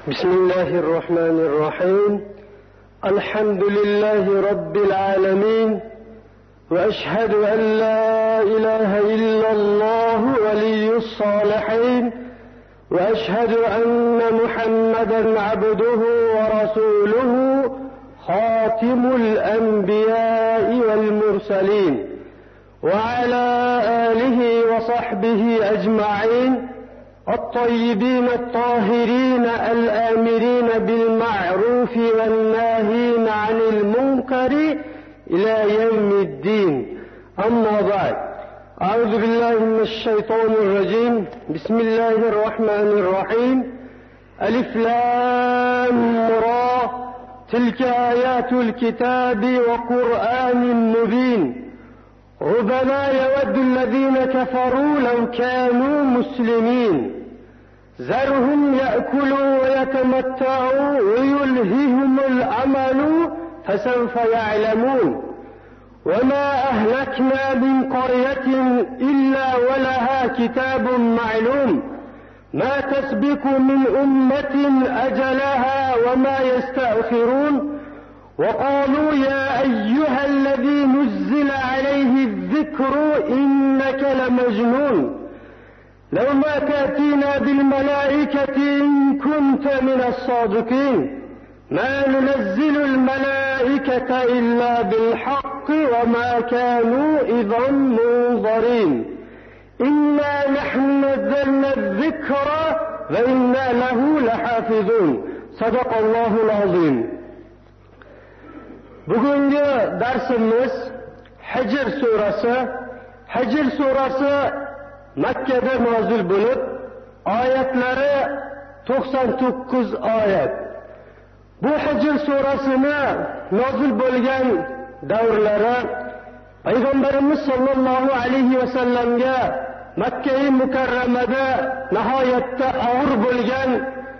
بسم الله الرحمن الرحيم. الحمد لله رب العالمين، وأشهد أن لا إله إلا الله ولي الصالحين، وأشهد أن محمدا عبده ورسوله خاتم الأنبياء والمرسلين، وعلى آله وصحبه أجمعين الطيبين الطاهرين الآمرين بالمعروف والناهين عن المنكر إلى يوم الدين. أما بعد، أعوذ بالله من الشيطان الرجيم. بسم الله الرحمن الرحيم. ألف لام را، تلك آيات الكتاب وقرآن مبين. ربما يود الذين كفروا لو كانوا مسلمين، ذرهم يأكلوا ويتمتعوا ويلههم الأمل فسوف يعلمون. وما أهلكنا من قرية إلا ولها كتاب معلوم، ما تسبق من أمة أجلها وما يستأخرون. وقالوا يا أيها الذي نزل عليه الذكر إنك لمجنون، لو ما تأتينا بالملائكة إن كنت من الصادقين، ما ننزل الملائكة إلا بالحق وما كانوا إذا منظرين، إنا نحن نزلنا الذكر وإنا له لحافظون. صدق الله العظيم. Bugungi darsimiz Hijr surasi. Hijr surasi Makkada nozil bo'lib, oyatlari 99 oyat. Bu Hijr surasini nozil bo'lgan davrlari Payg'ambarimiz sollallohu alayhi va sallamga Makka-i Mukarramada nihoyatda og'ir bo'lgan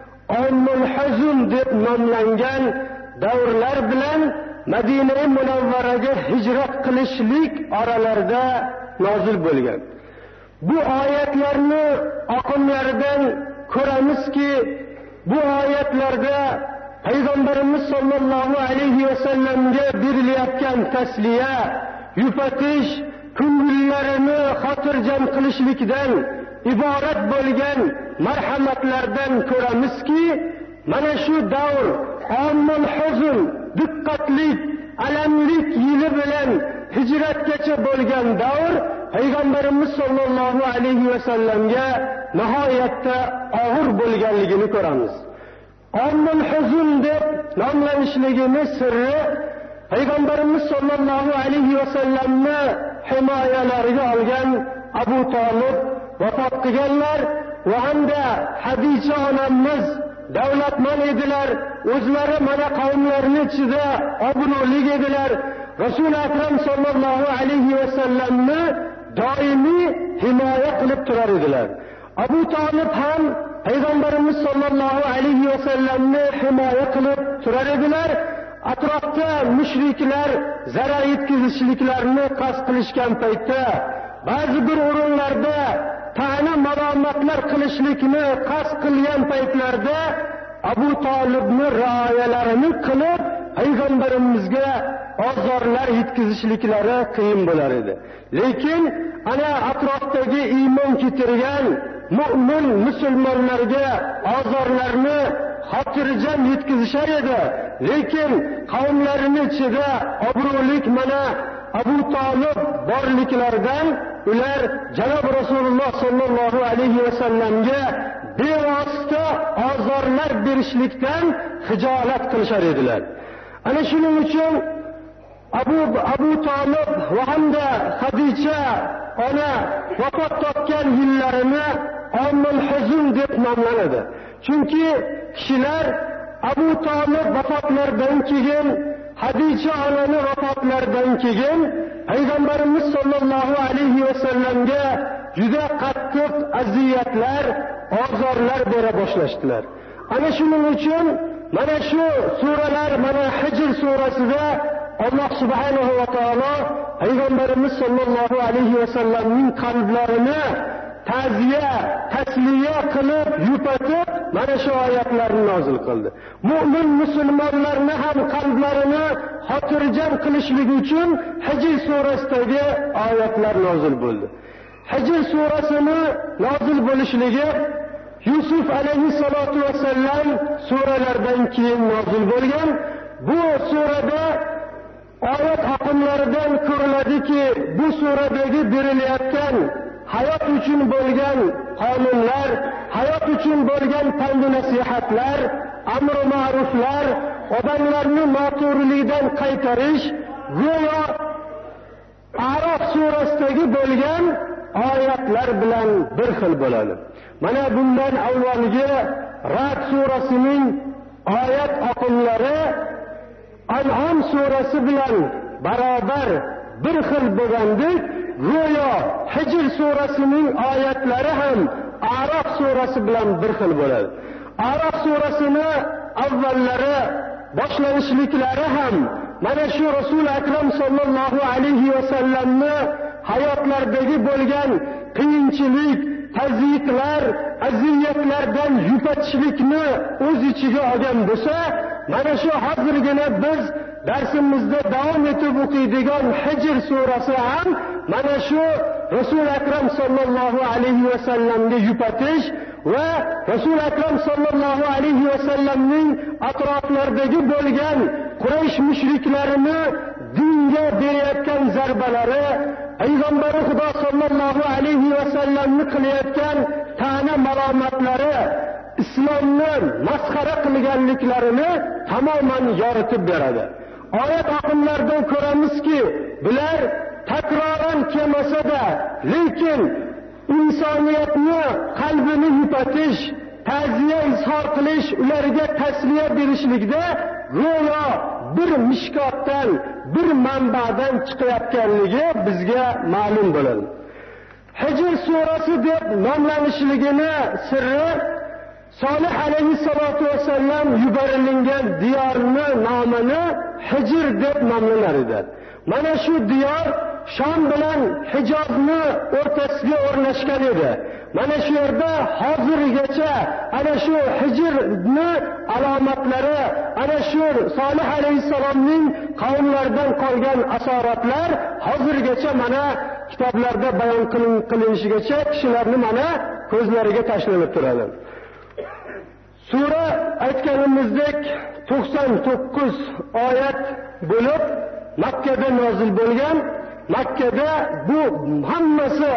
Omul Huzn deb nomlangan davrlar bilan Madina-i Munavvaraga hijrat qilishlik oralarida nozil bo'lgan. Bu oyatlarni oqimlaridan ko'ramizki, bu oyatlarda Payg'ambarimiz sollallohu alayhi va sallamga berilayotgan tasliya, yupatish, ko'ngillarini xotirjam qilishlikdan iborat bo'lgan marhamatlardan ko'ramizki, mana shu davr Omul Huzn, diqqatlik, alamlik yili bilan hijratgacha bo'lgan davr Payg'ambarimiz sollallohu alayhi va sallamga nihoyatda og'ir bo'lganligini ko'ramiz. Omul Huzn deb nomlanishligini sirri Payg'ambarimiz sollallohu alayhi va sallamni himoyalariga olgan Abu Talib vafot qilganlar va hamda Hadicha onamiz davlatman edilar, o'zlari mana qavmlarining ichida obro'li edilar. Rasul akram sollallohu alayhi va sallamni doimiy himoya qilib turar edilar. Abu Talib ham Payg'ambarimiz sollallohu alayhi va sallamni himoya qilib turar edilar. Atrofda mushriklar zarar yetkazishliklarini qasd qilishgan paytda, ba'zi bir o'rinlarda ta'na malomatlar qilishlikni qasd qilgan paytlarda Abu Talibni rioyalarini qilib Payg'ambarimizga ozorlar yetkazishliklari qiyin bo'lar edi. Lekin ana atrofdagi iymon keltirgan mu'min musulmonlarga ozorlarni xotirjam yetkazishar edi. Lekin qavmlarining ichida obro'lik mana Abu Talib borliklaridan ular janob Rasululloh sollallohu alayhi va sallamga bevosita ozorlar berishlikdan hijolat qilishar edilar. Ana shuning uchun Abu Talib va hamda Hadicha ona vafot topgan yillarini Omul Huzn deb nomlanadi. Chunki kishilar Abu Talib vafotlaridan keyin, Hadicha onani vafotlaridan keyin Payg'ambarimiz sollallohu alayhi va sallamga juda qattiq aziyatlar, ozorlar bera boshlashdilar. Ana shuning uchun mana shu suralar, mana Hijr surasida Alloh subhanahu va taolo Payg'ambarimiz sollallohu alayhi va sallamning qalblarini ta'ziya, tasliya qilib, yupatib mana shu oyatlarni nozil qildi. Mu'min musulmonlarni ham qalblarini xotirjam qilishlik uchun Hijr surasidagi oyatlar nozil bo'ldi. Hijr surasini nozil bo'lishligi Yusuf alayhissalatu vassallam suralardan keyin nozil bo'lgan. Bu surada oyat oqimlaridan ko'riladiki, bu suradagi berilayotgan hayot uchun bo'lgan qonunlar, hayot uchun bo'lgan pand nasihatlar, amr ma'ruflar, odamlarni noto'g'rilikdan qaytarish go'yo Arof surasidagi bo'lgan oyatlar bilan bir xil bo'ladi. Mana bundan avvalgi Ra'd surasining oyat oqimlari An'am surasi bilan barobar bir xil bo'lgandek, go'yo Hijr surasining oyatlari ham Arof surasi bilan bir xil bo'ladi. Arof surasini avvallari boshlanishliklari ham mana shu Rasul akram sallallohu alayhi va sallamni hayotlaridagi bo'lgan qiyinchilik, tazyiqlar, aziyatlardan yupatishlikni o'z ichiga olgan bo'lsa, mana shu hozirgina biz darsimizda davom etib o'qiydigan Hijr surasi ham mana shu Rasul akram sallallohu alayhi va sallamga yupatish va Rasul akram sallallohu alayhi va sallamning atroflaridagi bo'lgan Quraysh mushriklarini dinga berayotgan zarbalari, payg'ambari Xudo sallallohu alayhi va sallamni qilayotgan ta'na malomatlari, islomni masxara qilganliklarini tamoman yoritib beradi. Oyat oqimlaridan ko'ramizki, bular takroran kelmasa-da, lekin insoniyatni qalbini yupatish, ta'ziya izhor qilish, ularga tasliya berishlikda go'yo bir mishkotdan, bir manbadan chiqayotganligi bizga ma'lum bo'ladi. Hijr surasi deb nomlanishligini sirri Solih alayhissalatu vassallam yuborilgan diyorni nomini Hijr deb nomlanar edi. Mana shu diyor Sham bilan Hijozni o'rtasiga o'rnashgan edi. Mana shu yerda hozirgacha ana shu Hijrni alomatlari, ana shu Solih alayhissalomning qavmlaridan qolgan asoratlar hozirgacha mana kitoblarda bayon qilinishigacha kishilarni mana ko'zlariga tashlanib turadi. Sura aytganimizdek 99 oyat bo'lib Makkada nozil bo'lgan. Makkada bu hammasi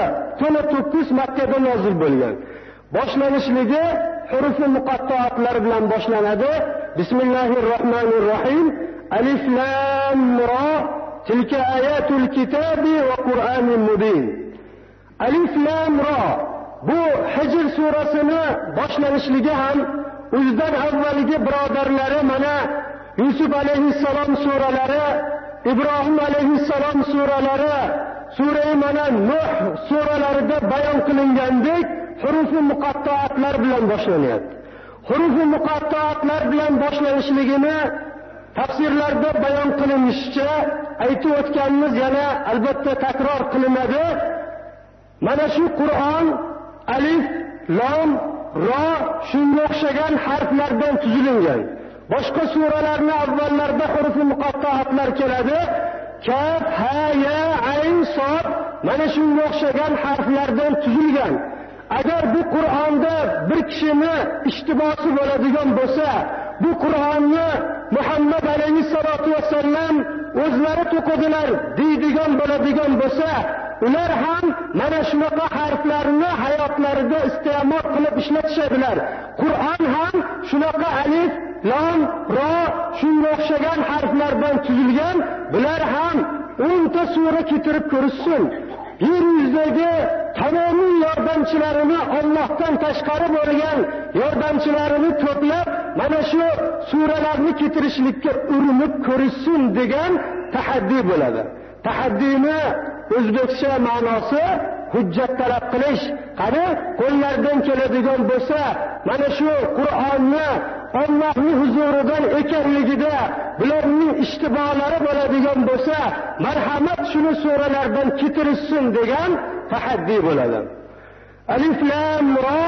99 Makkada nozil bo'lgan. Boshlanishligi huruf-i muqatta'atlar bilan boshlanadi. Bismillahirrohmanirrohim. Alif lam ra tilka ayatul kitabi va Qur'anin mubin. Alif lam ra bu Hijr surasini boshlanishligi ham o'zidan avvalgi birodarlari mana Yusuf alayhissalom suralari, İbrahim alayhissalom suralari, sura mana Nuh suralarida bayon qilingandek huruf-i muqatta'atlar bilan boshlanadi. Huruf-i muqatta'atlar bilan boshlanishligini tafsirlarda bayon qilinishicha aytib o'tganimiz yana albatta takror qilinadi. Mana shu Qur'on alif, lam, ro shunga o'xshagan harflardan tuzilgan. Boshqa suralarning avvallarida huruf-i muqatta'atlar keladi. Kaf, ha, ya, ayn, sod mana shunga o'xshagan harflardan tuzilgan. Agar bu Qur'onda bir kishini ishtibosi bo'ladigan bo'lsa, bu Qur'onni Muhammad alayhissalatu vassallam o'zlari to'qidilar deydigan bo'ladigan bo'lsa, ular ham mana shunaqa harflarni hayotlarida iste'mol qilib ishlatishadilar. Qur'on ham shunaqa alif, lam, ro shunga o'xshagan harflardan tuzilgan. Bular ham 10 ta sura keltirib ko'rishsin. Yer yuzidagi tamomiy yordamchilarini Allohdan tashqari bo'lgan yordamchilarini to'plab mana shu suralarni keltirishlikka urinib ko'rishsin degan tahaddi bo'ladi. Tahaddini o'zbekcha ma'nosi hujjat talab qilish. Qani qo'llardan keladigan bo'lsa, mana shu Qur'onni Allohning huzuridan ekanligida bularning ishtibolari bo'ladigan bo'lsa, marhamat shuni suralardan keltirishsin degan tahaddi bo'ladi. Alif lam ra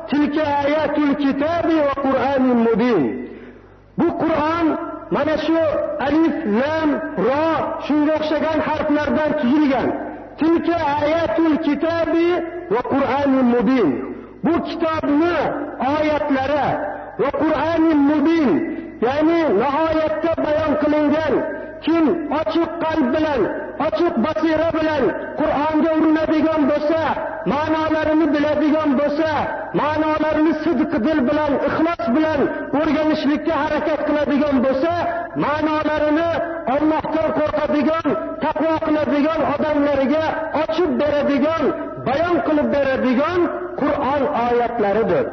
tilka ayatul kitabi va Qur'anin mubin. Bu Qur'on mana shu alif, lam, ro shunga o'xshagan harflardan tuzilgan. Tilka ayatul kitabi va Qur'anin mubin. Bu kitobni oyatlari va Qur'anin mubin, ya'ni nihoyatda bayon qilingan. Kim ochiq qalb bilan, ochiq basira bilan Qur'onga urinadigan bo'lsa, ma'nolarini biladigan bo'lsa, ma'nolarini sidq dil bilan, ixlos bilan o'rganishlikka harakat qiladigan bo'lsa, ma'nolarini Allohdan qo'rqadigan, taqvo qiladigan odamlarga ochib beradigan, bayon qilib beradigan Qur'on oyatlaridir.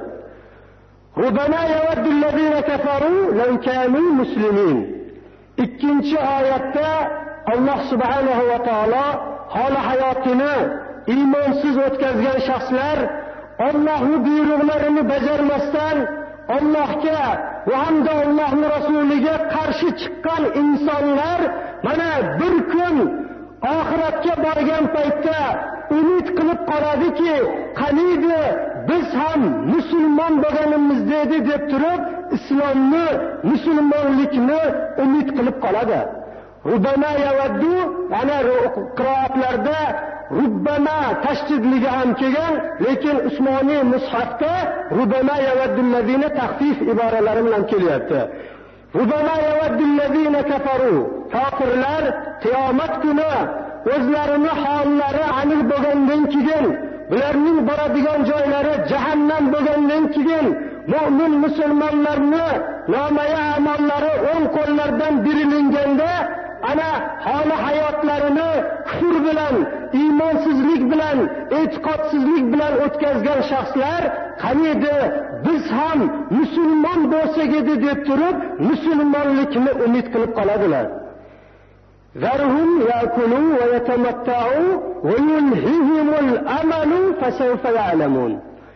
Rubbana yawaddul-ladzina kafaru law kanu muslimin. Ikkinchi oyatda Alloh subhanahu va taolo holi hayotini iymonsiz o'tkazgan shaxslar, Allohning buyruqlarini bajarmasdan Allohga va hamda Allohning rasuliga qarshi chiqqan insonlar mana bir kun oxiratga borgan paytda umid qilib qoladiki, qaniydi biz ham musulmon bo'lganimizda edi deb turib, islomni, musulmonlikni umid qilib qoladi. Rubbama yawaddu, ana qiroatlarda rubbama tashdidligi ham kelgan, lekin Usmoniy mushafda rubbama yawaddul-ladina taxfif iboralari bilan kelyapti. Rubbama yawaddul-ladina kafaru, kofirlar qiyomat kuni o'zlarini hollari aniq bo'lgandan keyin, ularning boradigan joylari jahannam bo'lgandan keyin, mu'min musulmonlarni nomaya amollari o'ng qo'llardan berilganda, ana holi hayotlarini kufr bilan, iymonsizlik bilan, e'tiqodsizlik bilan o'tkazgan shaxslar qaniydi biz ham musulmon bo'lsak edi deb turib, musulmonlikni umid qilib qoladilar. Zarhum yakulu va yatamatta'u va yulhihimul amalu fasawfa ya'lamun.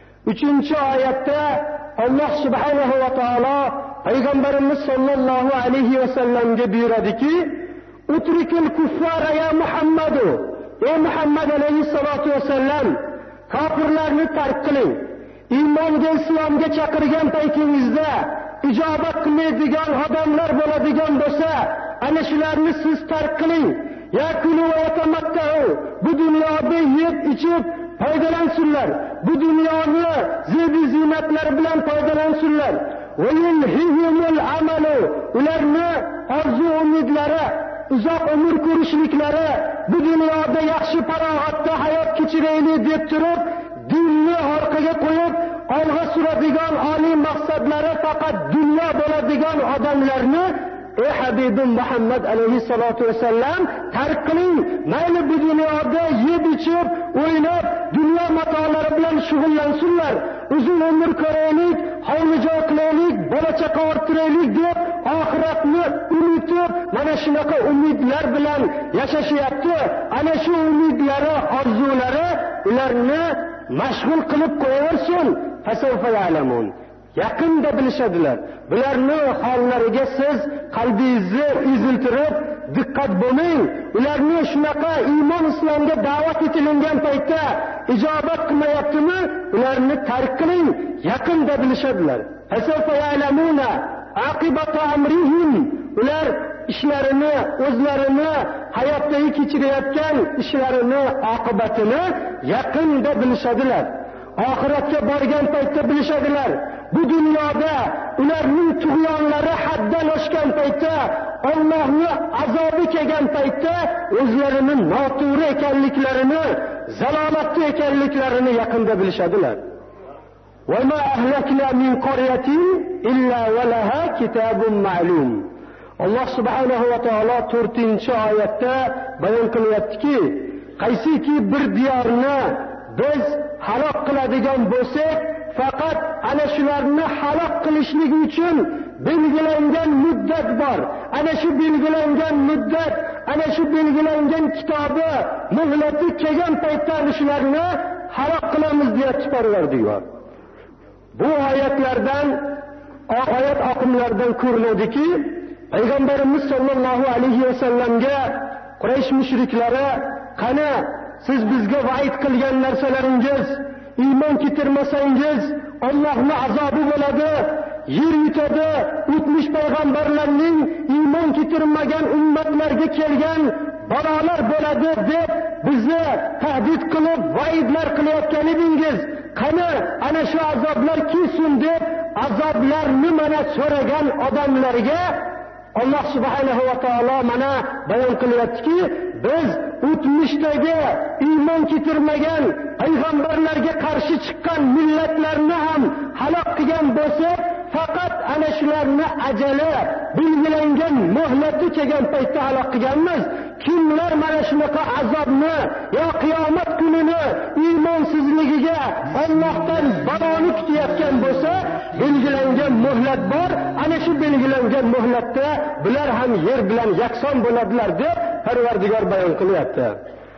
3-oyatda Alloh subhanahu va taolo payg'ambarimiz sollallohu alayhi va sallamga buyuradiki, utrikil kuffara ya Muhammadu, ey Muhammad alayhissalatu vasallam, kofirlarni tark qiling. Iymonga, islomga chaqirgan paytingizda ijobat qilmaydigan odamlar bo'ladigan bo'lsa, ana shularni siz tark qiling. Yakulu va yatamatta'u, bu dunyoda yeb ichib foydalansinlar, bu dunyoni zebi ziynatlar bilan foydalansinlar. Va yulhihimul amalu, ularni orzu umidlari, uzoq umr ko'rishliklari, bu dunyoda yaxshi farog'atda hayot kechiraylik deb turib, dinni orqaga qo'yib olg'a suradigan oliy maqsadlari faqat dunyo bo'ladigan odamlarni, ey Habibim Muhammad alayhissalatu vasallam, tark qiling. Mayli bu dunyoda yeb ichib, o'ynab, dunyo matolari bilan shug'ullansinlar, uzun umr ko'raylik, hovlijoy qilaylik, bola chaqa orttiraylik deb oxiratni unutib, mana shunaqa umidlar bilan yashashyapti. Ana shu umidlari, orzulari ularni mashg'ul qilib qo'yaversin. Fasawfa ya'lamun. Yaqinda bilishadilar. Bularni hollariga siz qalbingizni eziltirib diqqat bo'lmang. Ularni shunaqa iymon islomga da'vat etilgan paytda ijobat qilmayaptimi? Ularni tark qiling. Yaqinda bilishadilar. Fasawfa ya'lamuna aqibata amrihim. Ular ishlarini, o'zlarini hayotdagi kechirayotgan ishlarini oqibatini yaqinda bilishadilar. Oxiratga borgan paytda bilishadilar. Bu dunyoda ularning tug'yonlari haddan oshgan paytda, Allohning azobi kelgan paytda o'zlarini noto'g'ri ekanliklarini, zalolatda ekanliklarini yaqinda bilishadilar. Va ma ahlakna min qaryatin illa valaha kitabun ma'lum. Alloh subhanahu va taolo 4-oyatda bayon qilyaptiki, qaysiki bir diyorni biz halok qiladigan bo'lsak, faqat ana shularni halok qilishlik uchun belgilangan muddat bor. Ana shu belgilangan muddat, ana shu belgilangan kitobi muhlati kelgan paytda shularni halok qilamiz deyapti Parvardigor. Bu oyatlardan, oyat oqimlaridan ko'rinadiki, payg'ambarimiz sollallohu alayhi va sallamga Quraysh mushriklari, qani siz bizga va'id qilgan narsalaringiz, iymon keltirmasangiz Allohning azobi bo'ladi, yer yutadi, o'tmish payg'ambarlarning iymon keltirmagan ummatlarga kelgan balolar bo'ladi deb bizni tahdid qilib, vaidlar qilayotgan edingiz. Qani ana shu azoblar kelsin deb azoblarni mana so'ragan odamlarga Alloh subhanahu va taolo mana bayon qilyaptiki, biz o'tmishdagi iymon keltirmagan payg'ambarlarga qarshi chiqqan millatlarni ham halok qilgan bo'lsak, faqat ana shularni ajali belgilangan muhlati kelgan paytda halok qilganmiz. Kimlar mana shunaqa azobni yo qiyomat kunini iymonsizligiga Allohdan baloni kutayotgan bo'lsa, belgilangan muhlat bor. Ana shu belgilangan muhlatda bular ham yer bilan yakson bo'ladilar deb Parvardigor bayon qilyapti.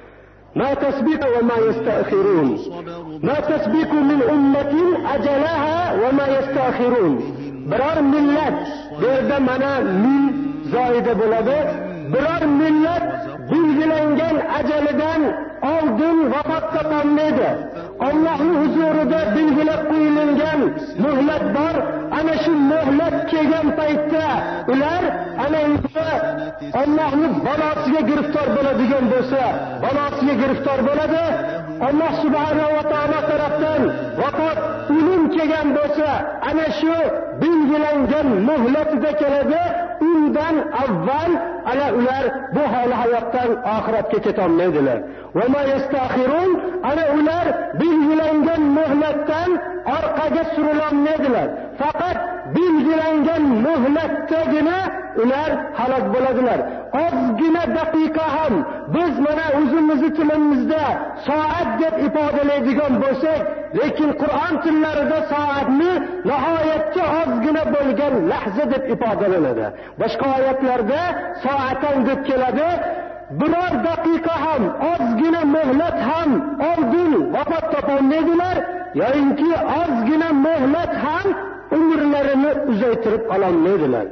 Ma tasbiqu va ma yastakhirun. Ma tasbiqu min ummatin ajalaha va ma yastakhirun. Biror millat bu yerda mana min zoida bo'ladi. Biror millat belgilangan ajalidan oldin vafot topolmaydi. Allohning huzurida belgilab qo'yilgan muhlat bor. Ana shu muhlat kelgan paytda ular ana Allohning balosiga giriftor bo'ladigan bo'lsa, balosiga giriftor bo'ladi. Alloh subhanahu va taolo tarafdan vafot, o'lim kelgan bo'lsa, ana shu belgilangan muhlatida keladi. Undan avval ana ular bu hali hayotdan oxiratga keta olmaydilar. Va ma yastakhirun, ana ular belgilangan muhlatdan orqaga surilolmaydilar. Faqat belgilangan muhlatdagina ular halok bo'ladilar. Ozgina daqiqa ham biz mana o'zimizni tilimizda soat deb ifodalaydigan bo'lsak, lekin Qur'on tillarida soatni nihoyatda ozgina bo'lgan lahza deb ifodalanadi. Boshqa oyatlarda soatan deb keladi. Biror daqiqa ham, ozgina muhlat ham oldin vafot topolmaydilar, yoki ozgina muhlat ham umrlarini uzaytirib ololmaydilar.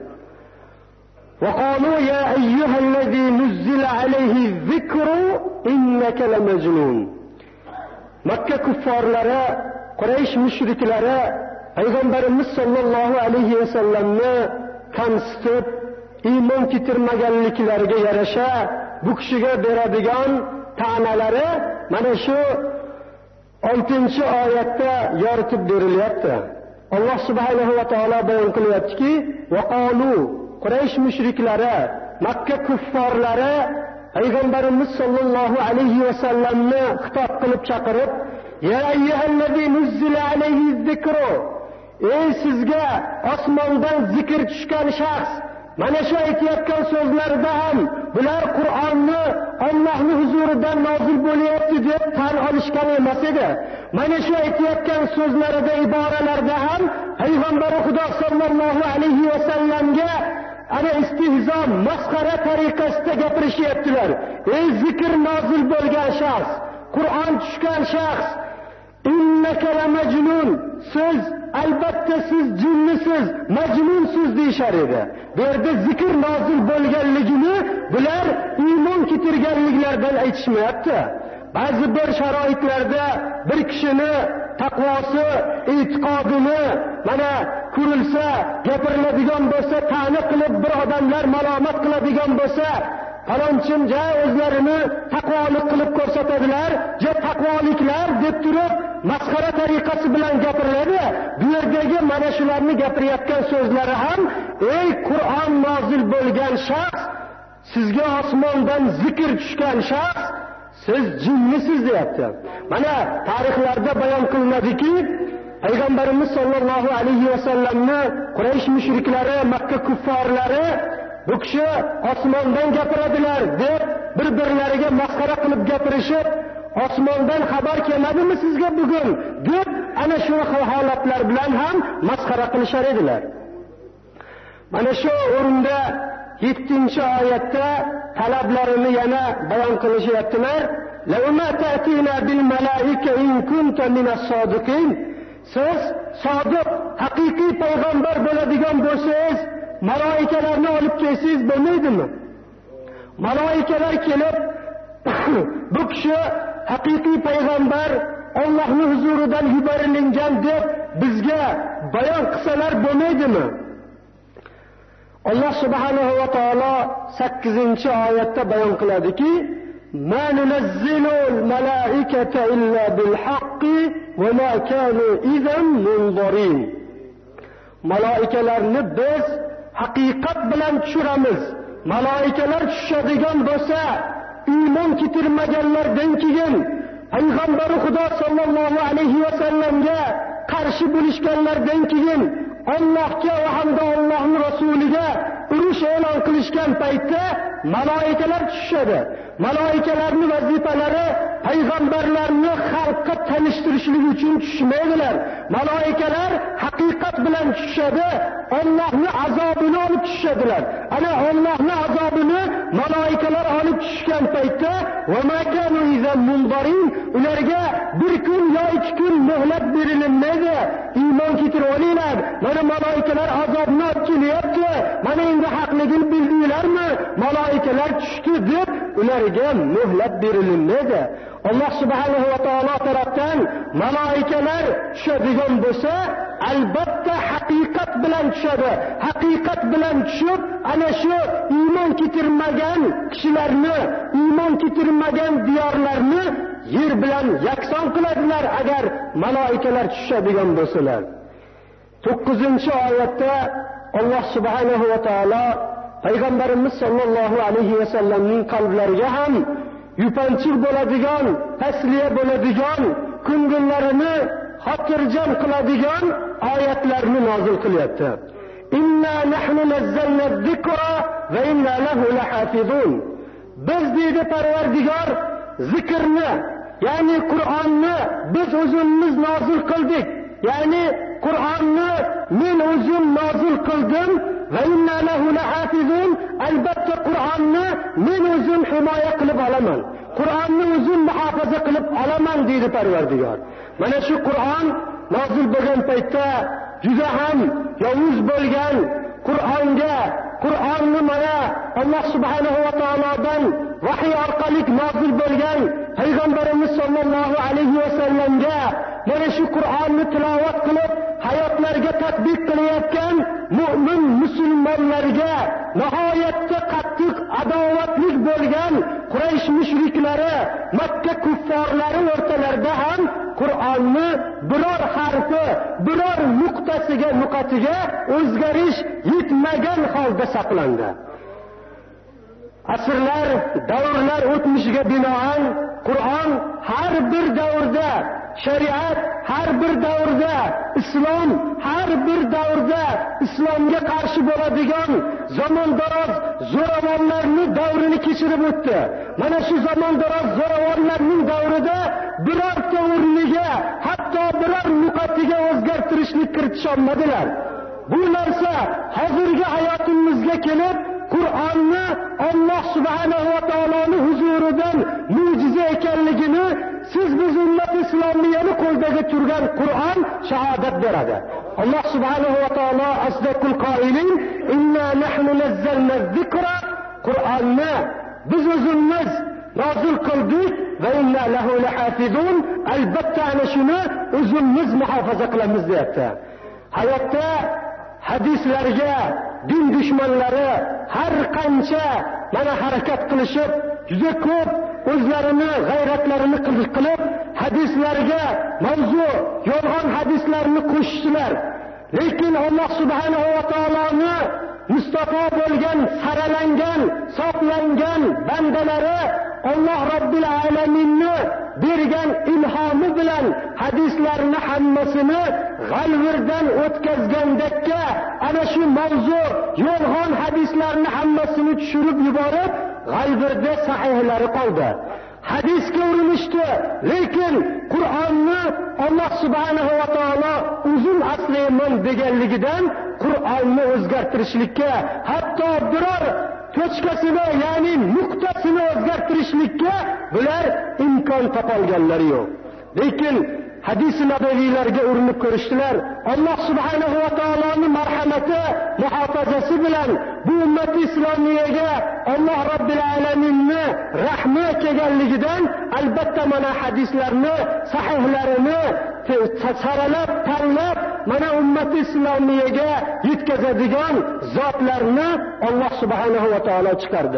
وقالوا يا أيها الذي نزل عليه الذكر إنك لمجنون. Makka kuffarlari, Quraysh mushriklari Payg'ambarimiz sollallohu alayhi va sallamni kamsitib, iymon keltirmaganliklariga yarasha bu kishiga beradigan ta'nalari mana shu 6-oyatda yoritib berilyapti. Alloh subhanahu va taolo bayon qilyaptiki, vaqalu Quraysh mushriklari, Makka kuffarlari Payg'ambarimiz sollallohu alayhi va sallamni xitob qilib chaqirib, ya ayyuhallazi nuzzila alayhi zikru, ey sizga osmondan zikr tushgan shaxs, mana shu aytayotgan so'zlarda ham bular Qur'onni Allohning huzuridan nozil bo'lyapti deb tan olishgan emas edi. Mana shu aytayotgan so'zlarida, iboralarda ham Payg'ambar Xudo sollallohu alayhi va sallamga ana istihzo, masxara tariqasida gapirishyaptilar. Ey zikr nozil bo'lgan shaxs, Qur'on tushgan shaxs, innaka la majnun, siz albatta siz jinnisiz, majnunsiz deyishar edi. Bu yerda zikr nozil bo'lganligini bular iymon keltirganliklaridan aytishmayapti. Ba'zi bir sharoitlarda bir kishini taqvosi, e'tiqodini mana ko'rilsa, gapiriladigan bo'lsa, ta'na qilib bir odamlar malomat qiladigan bo'lsa, falonchimja o'zlarini taqvolik qilib ko'rsatadilar, ja taqvoliklar deb turib masxara tariqasi bilan gapiriladi. Bu yerdagi mana shularni gapirayotgan so'zlari ham, ey Qur'on nozil bo'lgan shaxs, sizga osmondan zikr tushgan shaxs, siz jinnisiz deyapti. Mana tarixlarda bayon qilinadiki, Payg'ambarimiz sollallohu alayhi va sallamni Quraysh mushriklari, Makka kuffarlari bu kishi osmondan gapiradilar deb bir-birlariga masxara qilib gapirishib, osmondan xabar kelmadimi sizga bugun deb ana shu holatlar bilan ham masxara qilishar edilar. Mana shu o'rinda 7-oyatda talablarini yana bayon qilishyaptilar. "Lawma ta'tina bil malaika in kunta minas sodiqin." Siz sodiq, haqiqiy payg'ambar bo'ladigan bo'lsangiz, malaikalarni olib kelsangiz bo'lmaydimi? Malaikalar kelib, bu kishi haqiqiy payg'ambar, Allohning huzuridan yuborilgan deb bizga bayon qilsalar bo'lmaydimi? Alloh subhanahu va taolo 8-oyatda bayon qiladiki: "Ma nunazzilul malaikata illa bil haqqi va ma kanu idan munzirin." Malaikalarni biz haqiqat bilan tushiramiz. Malaikalar tushadigan bo'lsa, iymon keltirmaganlardan keyin payg'ambari Xudo sollallohu alayhi va sallamga qarshi bo'lishganlardan keyin Allohga va hamda Allohning rasuliga urush e'lon qilishgan paytda malaikalar tushadi. Malaikalarning vazifalari payg'ambarlarni xalqqa tanishtirishlik uchun tushmaydilar. Malaikalar haqiqat bilan tushadi, Allohning azobini olib tushadilar. Ana Allohning azobini malaikalar olib tushgan paytda va makanu izam munzarin, ularga bir kun yo 2 kun muhlat berilmaydi. Iymon keltirib olinglar. Mana malaikalar azobni olib kelyapti. Mana endi haqligini bildinglarmi? Malaikalar tushdi deb ularga muhlat berilmaydi. Alloh subhanahu va taolo tarafdan malaikalar tushadigan bo'lsa, albatta haqiqat bilan tushadi. Haqiqat bilan tushib, ana shu iymon keltirmagan kishilarni, iymon keltirmagan diyorlarni yer bilan yakson qiladilar agar malaikalar tushadigan bo'lsalar. 9-oyatda Alloh subhanahu va taolo payg'ambarimiz sollallohu alayhi va sallamning qalblariga ham yupanchiq bo'ladigan, tasliya bo'ladigan, ko'ngillarini xotirjam qiladigan oyatlarni nozil qilyapti. Inna nahnu nazzalna zikra va inna lahu lahafizun. Biz deydi Parvardigor zikrni, ya'ni Qur'onni biz o'zimiz nozil qildik. Ya'ni Qur'onni men o'zim nozil qildim va inna lahu lahafizun. Albatta Qur'onni men o'zim himoya qilib olaman. Qur'onni o'zim muhofaza qilib olaman deydi Parvardigor. Mana shu Qur'on nozil bo'lgan paytda juda ham yovuz bo'lgan Qur'onni mana Alloh subhanahu va taolodan vahiy orqali nozil bo'lgan payg'ambarimiz sollallohu alayhi va sallamga mana shu Qur'onni tilovat qilib hayotlarga tatbiq qilayotgan mu'min musulmonlarga nihoyatda qattiq adovatlik bo'lgan Quraysh mushriklari, Makka kuffarlari o'rtalarida ham Qur'onni biror harfi, biror nuqatiga o'zgarish yetmagan holda saqlandi. Asrlar, davrlar o'tmishiga binoan Qur'on har bir davrda, shariat har bir davrda, islom har bir davrda islomga qarshi bo'ladigan zamondaroz zo'ravonlarning davrini kechirib o'tdi. Mana shu zamondaroz zo'ravonlarning davrida birorta o'rniga, hatto biror nuqatiga o'zgartirishlik kiritish olmadilar. Bu narsa hozirgi hayotimizga kelib Qur'onni Alloh subhanahu va taoloning huzuridan mo'jiza ekanligini siz biz ummat islomiyani qo'ldagi turgan Qur'on shahodat beradi. Alloh subhanahu va taolo asdaqul qoilin inna nahnu nazzalna zikra, Qur'onni biz o'zimiz nozil qildik va inna lahu lahafizun, albatta ana shuni o'zimiz muhofaza qilamiz deyapti. Hayotda hadislarga din dushmanlari har qancha mana harakat qilishib, juda ko'p o'zlarini g'ayratlarini qilib hadislarga mavzu, yolg'on hadislarni qo'shishdilar. Lekin Alloh subhanahu va taoloni Mustafa bo'lgan, saralangan, soflangan bandalari Alloh Robbil alaminni bergan ilhomi bilan hadislarni hammasini g'alvirdan o'tkazgandakka ana shu mavzu, yolg'on hadislarni hammasini tushirib yuborib, g'alvirda sahihlari qoldi. Hadisga urinishdi, lekin Qur'onni Alloh subhanahu va taolo uzun aslayman deganligidan Qur'onni o'zgartirishlikka, hatto biror tochkasini, ya'ni nuqtasini o'zgartirishlikka bular imkon topolganlari yo'q. Lekin hadis nabaviylarga urinib ko'rishdilar. Alloh subhanahu va taoloning marhamati, muhofazasi bilan bu ummat islomiyaga Alloh Robbil alaminni rahmi kelganligidan albatta mana hadislarni sahihlarini saralab, tanlab mana ummati islomiyaga yetkazadigan zotlarni Alloh subhanahu va taolo chiqardi.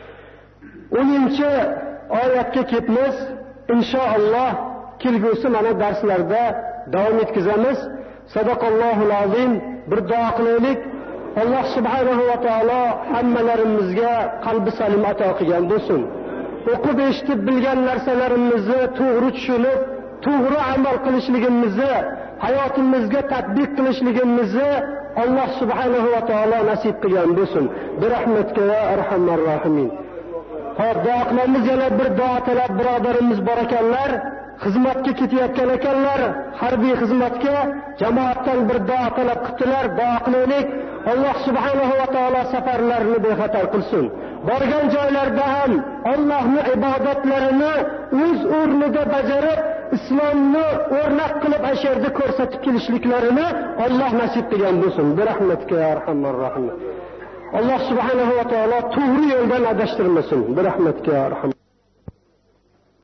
10-oyatga ketmiz. Inshaalloh kelgusi mana darslarda davom etkazamiz. Sadaqallohul azim. Bir duo qilaylik. Alloh subhanahu va taolo hammalarimizga qalbi salim ato qilgan bo'lsin. O'qib eshitib bilgan narsalarimizni to'g'ri tushunib, to'g'ri amal qilishligimizni, hayotimizga tatbiq qilishligimizni Alloh subhanahu va taolo nasib qilgan bo'lsin. Bir rahmatga va arhamar rohimin. Hop, duo qilamiz. Yana bir duo talab birodarimiz bor ekanlar. Xizmatga ketayotgan ekanlar, harbiy xizmatga jamoatdan bir duo talab qildilar. Duo qilaylik. Alloh subhanahu va taolo safarlarini bexatar qilsin. Borgan joylarda ham Allohning ibodatlarini o'z o'rnida bajarib, islomni o'rnak qilib asherda ko'rsatib kelishliklarini Alloh nasib qilgan bo'lsin. Bir rahmatga arhamar rohim. Alloh subhanahu va taolo to'g'ri yo'ldan adashtirmasin. Bir rahmatga arham.